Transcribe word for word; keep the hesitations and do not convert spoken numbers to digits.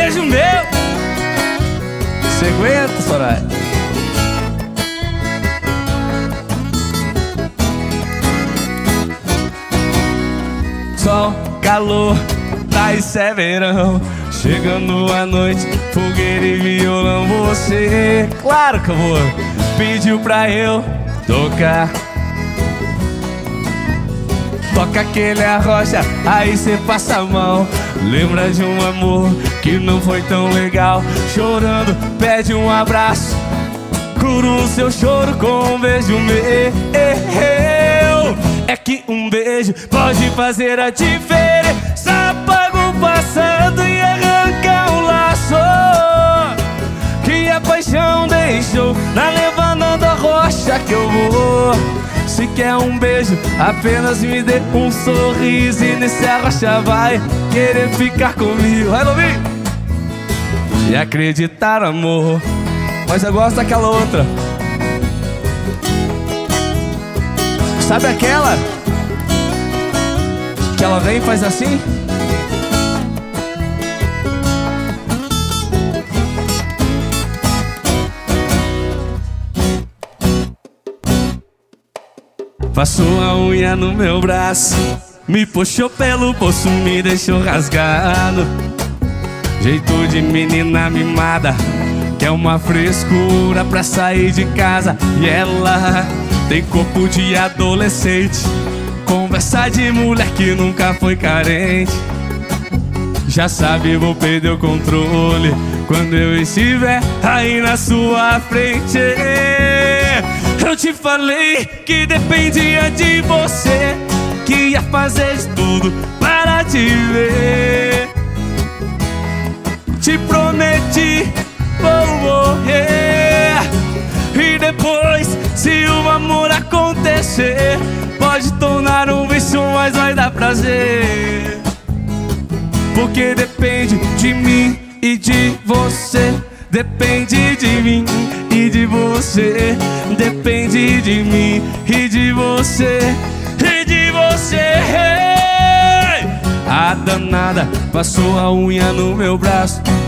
beijo meu. Você aguenta, Soraya? Sol, calor, tá isso é verão. Chegando a noite, fogueira e violão. Você, claro que eu vou, pediu pra eu tocar. Toca aquele arrocha, aí cê passa a mão. Lembra de um amor que não foi tão legal. Chorando, pede um abraço. Cura o seu choro com um beijo meu. É que um beijo pode fazer a diferença. Apaga o passado e arranca um laço que a paixão deixou na levada da rocha que eu vou. Se quer um beijo, apenas me dê um sorriso e nesse arrocha vai querer ficar comigo. Vai comigo! E acreditar, amor. Mas eu gosto daquela outra. Sabe aquela? Que ela vem e faz assim? Passou a unha no meu braço, me puxou pelo bolso, me deixou rasgado. Jeito de menina mimada, que é uma frescura pra sair de casa. E ela tem corpo de adolescente, conversa de mulher que nunca foi carente. Já sabe, vou perder o controle quando eu estiver aí na sua frente. Eu te falei que dependia de você, que ia fazer de tudo para te ver. Te prometi, vou morrer. E depois, se o amor acontecer, pode tornar um vício, mas vai dar prazer. Porque depende de mim e de você. Depende de mim e de você. Depende de mim e de você. E de você. A danada passou a unha no meu braço,